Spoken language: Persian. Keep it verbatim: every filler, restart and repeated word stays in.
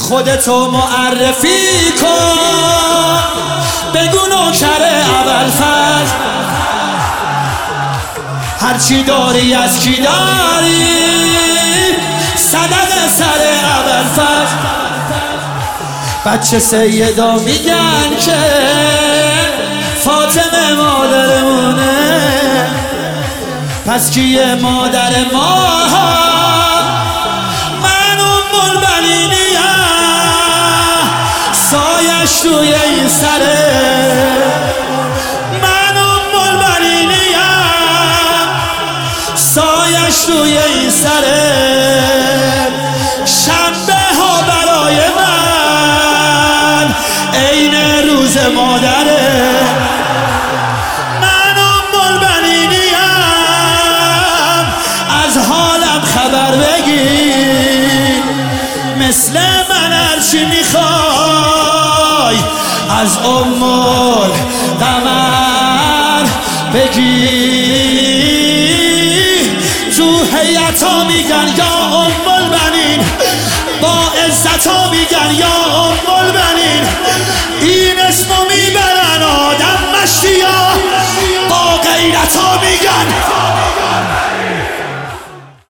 خودتو معرفی کن، بگو نوکر ابوالفضل، هرچی داری از کی داری، صدق سر ابوالفضل. بچه سیدا میگن که فاطمه مادرمونه، پس کیه مادر ما؟ من ام البنینیم، سایش روی این سره. من ام البنینیم، سایش روی این سره. شنبه ها برای من عین روز مادره. من ام البنینیم، از حالم خبر بگیر، مثل من هرچی میخوای از ام القمر بگیر. تو هیئتا میگن یا ام البنین، با عزتا میگن یا ام البنین.